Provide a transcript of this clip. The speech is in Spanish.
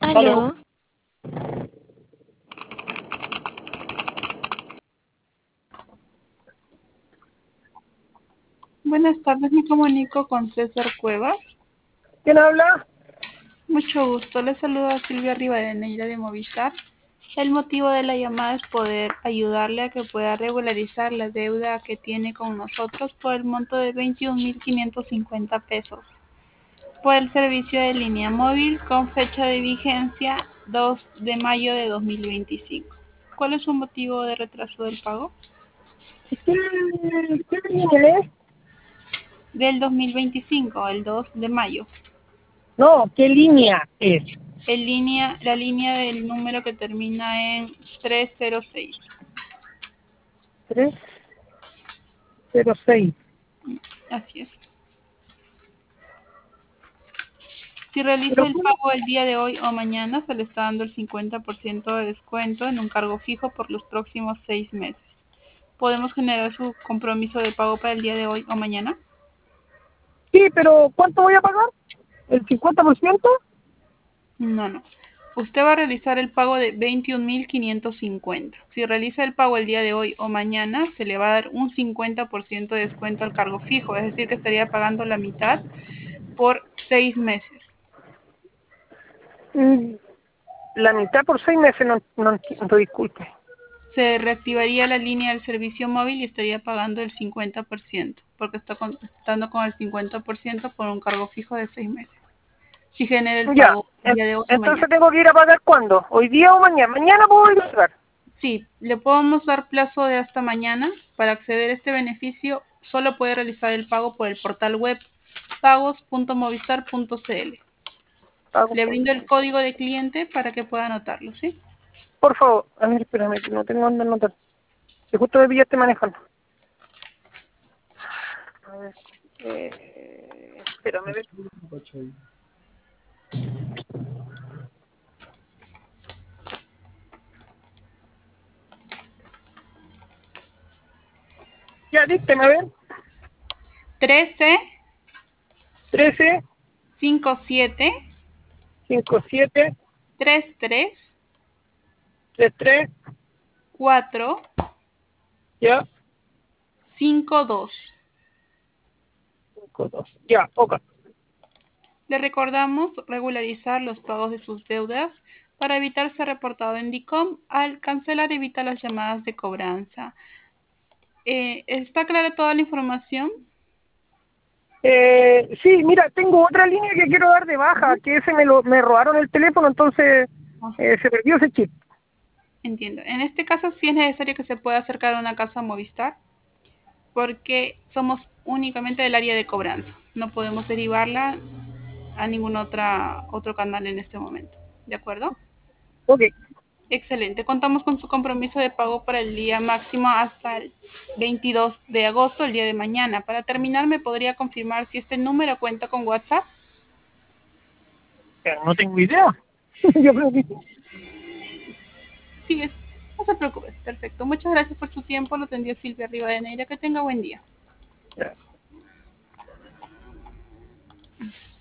Aló. Aló, Buenas tardes, me comunico con César Cuevas. ¿Quién habla? Mucho gusto, le saluda Silvia Rivadeneira de Movistar. El motivo de la llamada es poder ayudarle a que pueda regularizar la deuda que tiene con nosotros por el monto de 21.550 pesos por el servicio de línea móvil con fecha de vigencia 2 de mayo de 2025. ¿Cuál es su motivo de retraso del pago? ¿Qué línea es? Del 2025, el 2 de mayo. No, ¿qué línea es? La línea del número que termina en 306. 306. Así es. Si realiza Pero el ¿cómo? pago el día de hoy o mañana, se le está dando el 50% de descuento en un cargo fijo por los próximos 6 meses. ¿Podemos generar su compromiso de pago para el día de hoy o mañana? Sí, pero ¿cuánto voy a pagar? ¿El 50%? No, no. Usted va a realizar el pago de 21.550. Si realiza el pago el día de hoy o mañana, se le va a dar un 50% de descuento al cargo fijo, es decir, que estaría pagando la mitad por 6 meses. Mm, La mitad por 6 meses, no entiendo, disculpe. Se reactivaría la línea del servicio móvil y estaría pagando el 50%, porque está contando con el 50% por un cargo fijo de 6 meses. Si genera el Ya, pago el día de hoy o entonces mañana. tengo que ir a pagar ¿cuándo? ¿Hoy día o mañana? Mañana puedo ir a pagar. Sí, le podemos dar plazo de hasta mañana. Para acceder a este beneficio, solo puede realizar el pago por el portal web pagos.movistar.cl. Pago Le por brindo el código de cliente para que pueda anotarlo, ¿sí? Por favor, a ver, espérame, que no tengo dónde anotar. Que justo me pillaste manejando. A ver, espérame, a ver. Ya, dícteme, a ver. 13 13, 57 57, 33 33, 4 ya, 52. 52. Ya, ok. Le recordamos regularizar los pagos de sus deudas para evitar ser reportado en DICOM. Al cancelar evita las llamadas de cobranza. ¿Está clara toda la información? Sí, mira, tengo otra línea que quiero dar de baja, que ese me robaron el teléfono, entonces se perdió ese chip. Entiendo. En este caso sí es necesario que se pueda acercar a una casa Movistar porque somos únicamente del área de cobranza. No podemos derivarla a ningún otro canal en este momento. ¿De acuerdo? Ok, Excelente. Contamos con su compromiso de pago para el día máximo hasta el 22 de agosto, el día de mañana. Para terminar, ¿me podría confirmar si este número cuenta con WhatsApp? no tengo idea. Yo creo que sí. Sí, no se preocupe. Perfecto. Muchas gracias por su tiempo. Lo atendió Silvia Rivadeneira. Que tenga buen día. Ya.